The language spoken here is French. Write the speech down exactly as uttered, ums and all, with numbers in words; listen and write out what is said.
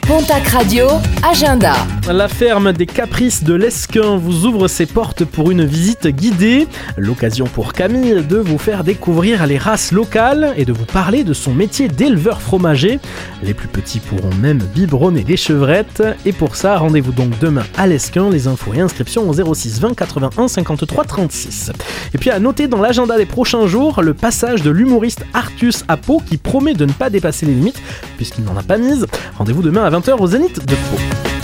Pontac Radio, agenda. La ferme des Caprices de l'Esquin vous ouvre ses portes pour une visite guidée. L'occasion pour Camille de vous faire découvrir les races locales et de vous parler de son métier d'éleveur fromager. Les plus petits pourront même biberonner les chevrettes. Et pour ça, rendez-vous donc demain à l'Esquin. Les infos et inscriptions au zéro six vingt quatre-vingt-un cinquante-trois trente-six. Et puis à noter dans l'agenda des prochains jours, le passage de l'humoriste Artus à Pau qui promet de ne pas dépasser les limites puisqu'il n'en a pas mise. Rendez-vous demain à vingt heures au Zénith de Pau.